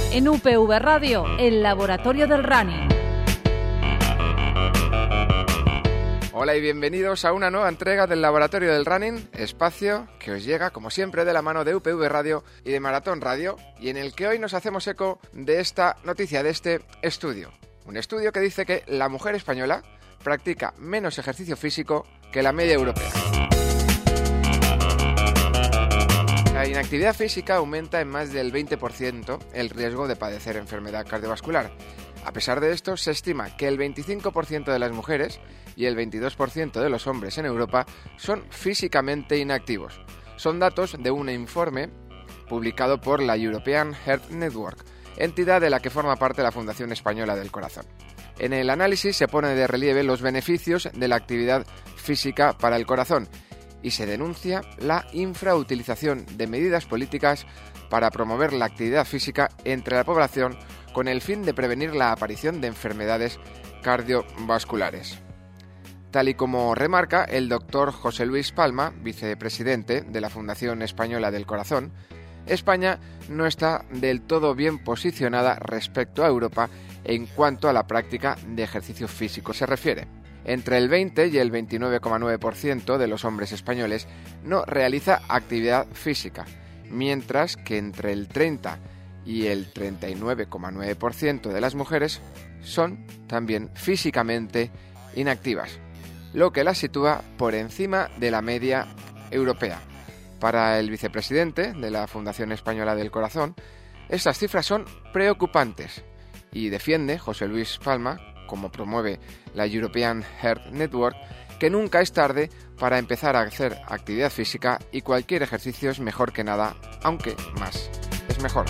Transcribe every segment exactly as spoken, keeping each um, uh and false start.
En U P V Radio, el laboratorio del running. Hola y bienvenidos a una nueva entrega del Laboratorio del Running, espacio que os llega, como siempre, de la mano de U P V Radio y de Maratón Radio, y en el que hoy nos hacemos eco de esta noticia, de este estudio. Un estudio que dice que la mujer española practica menos ejercicio físico que la media europea. La inactividad física aumenta en más del veinte por ciento el riesgo de padecer enfermedad cardiovascular. A pesar de esto, se estima que el veinticinco por ciento de las mujeres y el veintidós por ciento de los hombres en Europa son físicamente inactivos. Son datos de un informe publicado por la European Heart Network, entidad de la que forma parte la Fundación Española del Corazón. En el análisis se pone de relieve los beneficios de la actividad física para el corazón y se denuncia la infrautilización de medidas políticas para promover la actividad física entre la población con el fin de prevenir la aparición de enfermedades cardiovasculares. Tal y como remarca el doctor José Luis Palma, vicepresidente de la Fundación Española del Corazón, España no está del todo bien posicionada respecto a Europa en cuanto a la práctica de ejercicio físico se refiere. Entre el veinte y el veintinueve coma nueve por ciento de los hombres españoles no realiza actividad física, mientras que entre el treinta y el treinta y nueve coma nueve por ciento de las mujeres son también físicamente inactivas, lo que las sitúa por encima de la media europea. Para el vicepresidente de la Fundación Española del Corazón, estas cifras son preocupantes y defiende José Luis Palma, como promueve la European Heart Network, que nunca es tarde para empezar a hacer actividad física y cualquier ejercicio es mejor que nada, aunque más es mejor.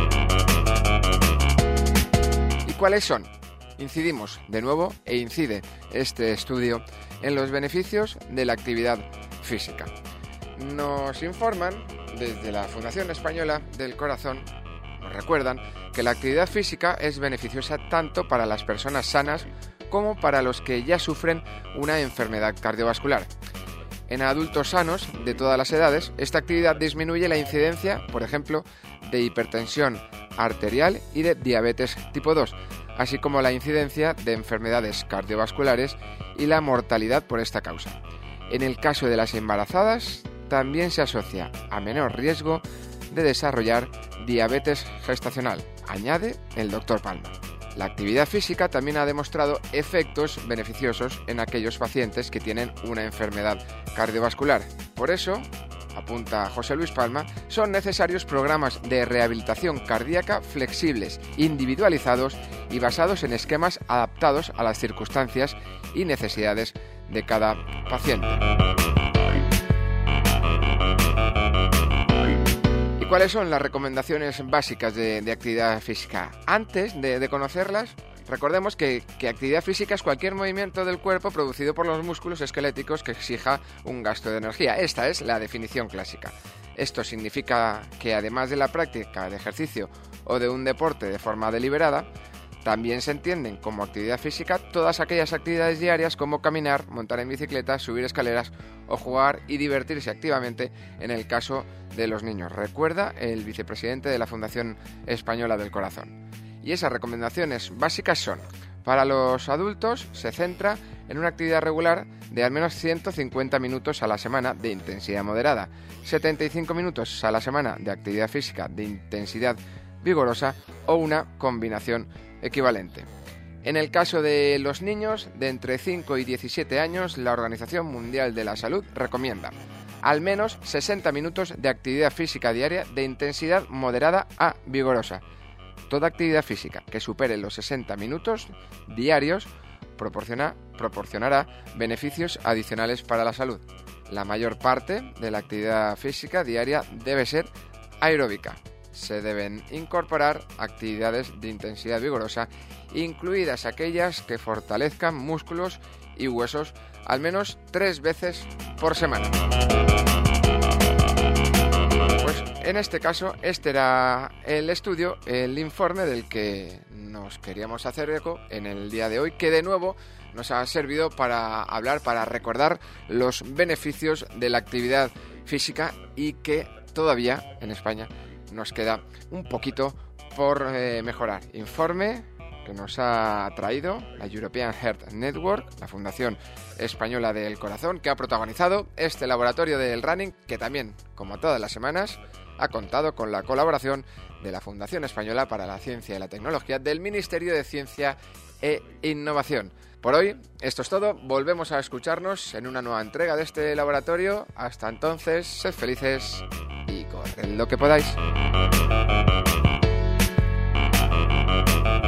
¿Y cuáles son? Incidimos de nuevo, e incide este estudio, en los beneficios de la actividad física. Nos informan desde la Fundación Española del Corazón, nos recuerdan que la actividad física es beneficiosa tanto para las personas sanas como para los que ya sufren una enfermedad cardiovascular. En adultos sanos de todas las edades, esta actividad disminuye la incidencia, por ejemplo, de hipertensión arterial y de diabetes tipo dos, así como la incidencia de enfermedades cardiovasculares y la mortalidad por esta causa. En el caso de las embarazadas, también se asocia a menor riesgo de desarrollar diabetes gestacional, añade el doctor Palma. La actividad física también ha demostrado efectos beneficiosos en aquellos pacientes que tienen una enfermedad cardiovascular. Por eso, apunta José Luis Palma, son necesarios programas de rehabilitación cardíaca flexibles, individualizados y basados en esquemas adaptados a las circunstancias y necesidades de cada paciente. ¿Cuáles son las recomendaciones básicas de, de actividad física? Antes de, de conocerlas, recordemos que, que actividad física es cualquier movimiento del cuerpo producido por los músculos esqueléticos que exija un gasto de energía. Esta es la definición clásica. Esto significa que además de la práctica de ejercicio o de un deporte de forma deliberada, también se entienden como actividad física todas aquellas actividades diarias como caminar, montar en bicicleta, subir escaleras o jugar y divertirse activamente en el caso de los niños. Recuerda el vicepresidente de la Fundación Española del Corazón. Y esas recomendaciones básicas son: para los adultos se centra en una actividad regular de al menos ciento cincuenta minutos a la semana de intensidad moderada, setenta y cinco minutos a la semana de actividad física de intensidad vigorosa o una combinación equivalente. En el caso de los niños de entre cinco y diecisiete años, la Organización Mundial de la Salud recomienda al menos sesenta minutos de actividad física diaria de intensidad moderada a vigorosa. Toda actividad física que supere los sesenta minutos diarios proporciona, proporcionará beneficios adicionales para la salud. La mayor parte de la actividad física diaria debe ser aeróbica. Se deben incorporar actividades de intensidad vigorosa, incluidas aquellas que fortalezcan músculos y huesos al menos tres veces por semana. Pues en este caso, este era el estudio, el informe del que nos queríamos hacer eco en el día de hoy, que de nuevo nos ha servido para hablar, para recordar los beneficios de la actividad física y que todavía en España nos queda un poquito por eh, mejorar. Informe que nos ha traído la European Heart Network, la Fundación Española del Corazón, que ha protagonizado este laboratorio del running, que también, como todas las semanas, ha contado con la colaboración de la Fundación Española para la Ciencia y la Tecnología del Ministerio de Ciencia e Innovación. Por hoy, esto es todo. Volvemos a escucharnos en una nueva entrega de este laboratorio. Hasta entonces, sed felices y corred lo que podáis.